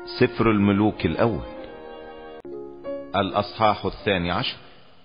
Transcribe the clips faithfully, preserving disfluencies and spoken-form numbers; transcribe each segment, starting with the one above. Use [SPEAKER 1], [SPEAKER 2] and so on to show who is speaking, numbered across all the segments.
[SPEAKER 1] سفر الملوك الأول الأصحاح الثاني عشر.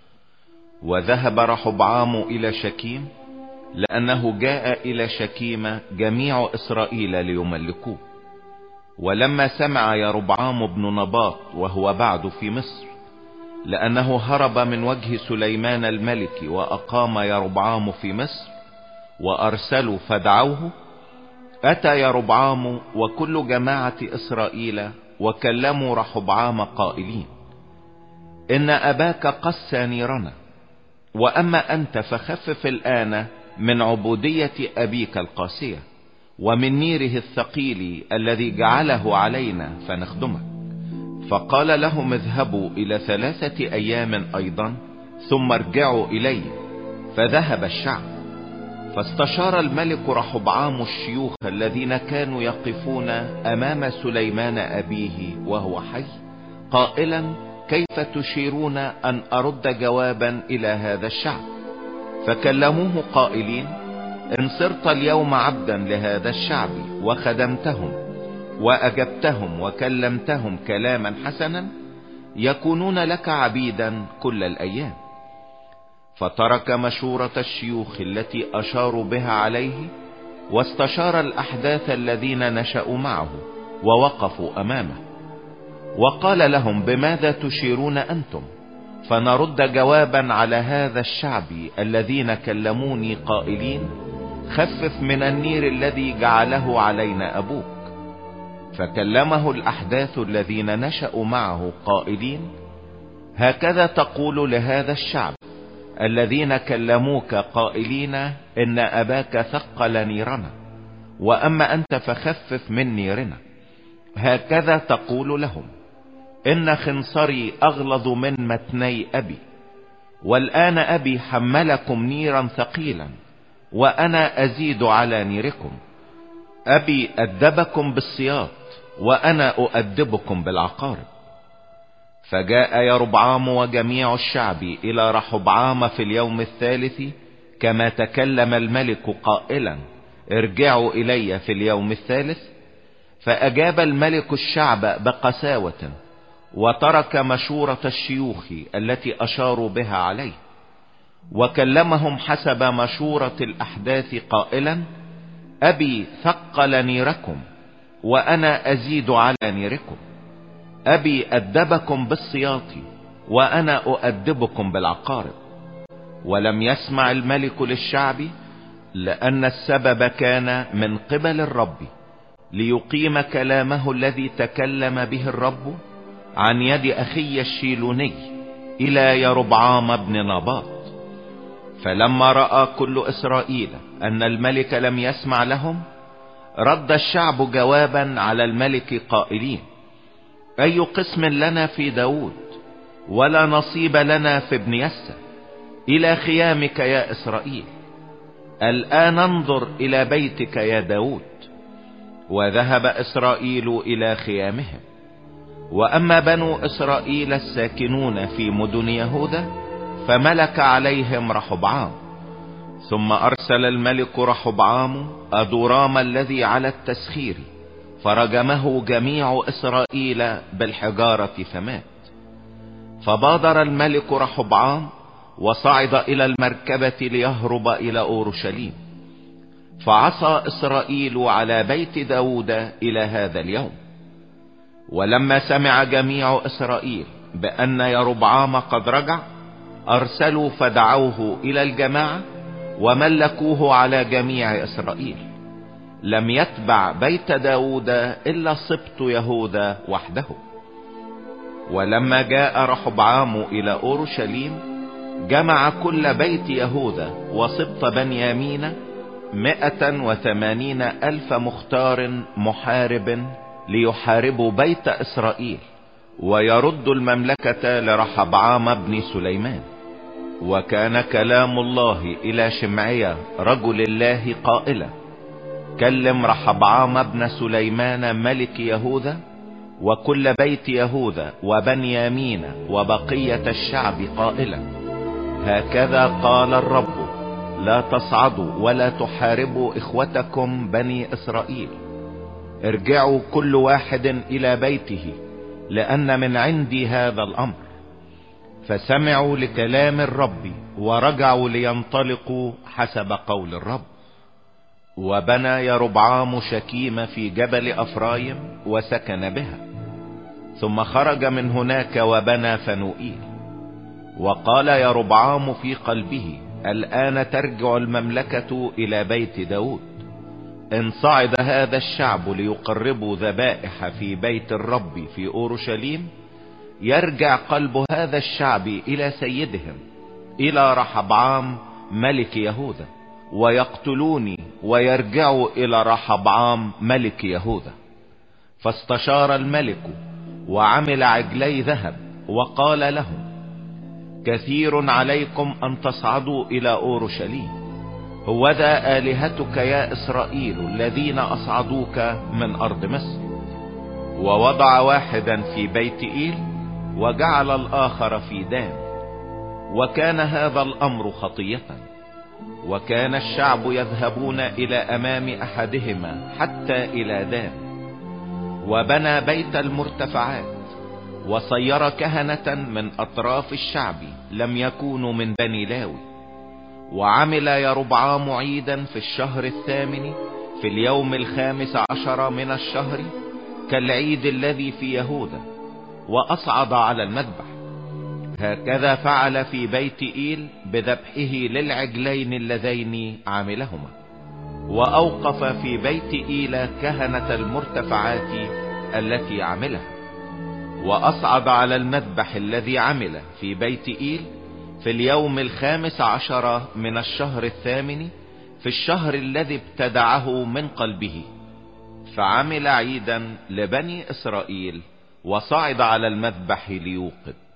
[SPEAKER 1] وذهب رحبعام إلى شكيم، لأنه جاء إلى شكيم جميع إسرائيل ليملكوه. ولما سمع يربعام بن نباط وهو بعد في مصر، لأنه هرب من وجه سليمان الملك، وأقام يربعام في مصر، وأرسلوا فدعوه، أتى يربعام وكل جماعة إسرائيل وكلموا رحبعام قائلين: إن أباك قسى نيرنا، وأما أنت فخفف الآن من عبودية أبيك القاسية ومن نيره الثقيل الذي جعله علينا فنخدمك. فقال لهم: اذهبوا إلى ثلاثة أيام أيضا ثم ارجعوا إلي. فذهب الشعب. فاستشار الملك رحبعام الشيوخ الذين كانوا يقفون أمام سليمان أبيه وهو حي، قائلا: كيف تشيرون أن أرد جوابا إلى هذا الشعب؟ فكلموه قائلين: إن صرت اليوم عبدا لهذا الشعب وخدمتهم وأجبتهم وكلمتهم كلاما حسنا، يكونون لك عبيدا كل الأيام. فترك مشورة الشيوخ التي أشاروا بها عليه، واستشار الأحداث الذين نشأوا معه ووقفوا أمامه، وقال لهم: بماذا تشيرون أنتم؟ فنرد جوابا على هذا الشعب الذين كلموني قائلين: خفف من النير الذي جعله علينا أبوك. فكلمه الأحداث الذين نشأوا معه قائلين: هكذا تقول لهذا الشعب الذين كلموك قائلين: إن أباك ثقل نيرنا، وأما أنت فخفف من نيرنا. هكذا تقول لهم: إن خنصري أغلظ من متني أبي، والآن أبي حملكم نيرا ثقيلا، وأنا أزيد على نيركم. أبي أدبكم بالسياط، وأنا أؤدبكم بالعقارب. فجاء يربعام وجميع الشعب إلى رحبعام في اليوم الثالث، كما تكلم الملك قائلا: ارجعوا إلي في اليوم الثالث. فأجاب الملك الشعب بقساوة، وترك مشورة الشيوخ التي أشاروا بها عليه، وكلمهم حسب مشورة الأحداث قائلا: أبي ثقل نيركم، وأنا أزيد على نيركم. أبي أدبكم بالسياط، وأنا أؤدبكم بالعقارب. ولم يسمع الملك للشعب، لأن السبب كان من قبل الرب، ليقيم كلامه الذي تكلم به الرب عن يد أخي الشيلوني إلى يربعام بن نباط. فلما رأى كل إسرائيل أن الملك لم يسمع لهم، رد الشعب جوابا على الملك قائلين: أي قسم لنا في داود، ولا نصيب لنا في ابن يسى، إلى خيامك يا إسرائيل. الآن انظر إلى بيتك يا داود. وذهب إسرائيل إلى خيامهم. وأما بنو إسرائيل الساكنون في مدن يهوذا، فملك عليهم رحبعام. ثم أرسل الملك رحبعام أدورام الذي على التسخير، فرجمه جميع إسرائيل بالحجارة فمات. فبادر الملك رحبعام وصعد إلى المركبة ليهرب إلى أورشليم. فعصى إسرائيل على بيت داود إلى هذا اليوم. ولما سمع جميع إسرائيل بأن يربعام قد رجع، أرسلوا فدعوه إلى الجماعة وملكوه على جميع إسرائيل. لم يتبع بيت داود إلا سبط يهوذا وحده. ولما جاء رحبعام إلى أورشليم، جمع كل بيت يهوذا وسبط بنيامين مئة وثمانين ألف مختار محارب، ليحاربوا بيت إسرائيل ويرد المملكة لرحبعام بن سليمان. وكان كلام الله إلى شمعية رجل الله قائلا: كلم رحبعام بن سليمان ملك يهوذا وكل بيت يهوذا وبنيامين وبقية الشعب قائلا: هكذا قال الرب: لا تصعدوا ولا تحاربوا إخوتكم بني إسرائيل، ارجعوا كل واحد الى بيته، لان من عندي هذا الامر. فسمعوا لكلام الرب ورجعوا لينطلقوا حسب قول الرب. وبنى يربعام شكيم في جبل افرايم وسكن بها، ثم خرج من هناك وبنى فنوئيل. وقال يربعام في قلبه: الآن ترجع المملكة الى بيت داود. ان صعد هذا الشعب ليقربوا ذبائح في بيت الرب في اورشليم، يرجع قلب هذا الشعب الى سيدهم الى رحبعام ملك يهوذا، ويقتلوني ويرجعوا الى رحبعام ملك يهوذا. فاستشار الملك وعمل عجلي ذهب، وقال لهم: كثير عليكم ان تصعدوا الى اورشليم، هوذا آلهتك يا اسرائيل الذين اصعدوك من ارض مصر. ووضع واحدا في بيت إيل وجعل الاخر في دان، وكان هذا الامر خطية. وكان الشعب يذهبون الى امام احدهما حتى الى دان، وبنى بيت المرتفعات، وصير كهنة من اطراف الشعب لم يكونوا من بني لاوي. وعمل يربعام عيدا في الشهر الثامن في اليوم الخامس عشر من الشهر كالعيد الذي في يهوذا، واصعد على المذبح. هكذا فعل في بيت إيل بذبحه للعجلين اللذين عملهما. واوقف في بيت إيل كهنة المرتفعات التي عملها. واصعد على المذبح الذي عمل في بيت إيل في اليوم الخامس عشر من الشهر الثامن في الشهر الذي ابتدعه من قلبه، فعمل عيدا لبني اسرائيل، وصعد على المذبح ليوقد.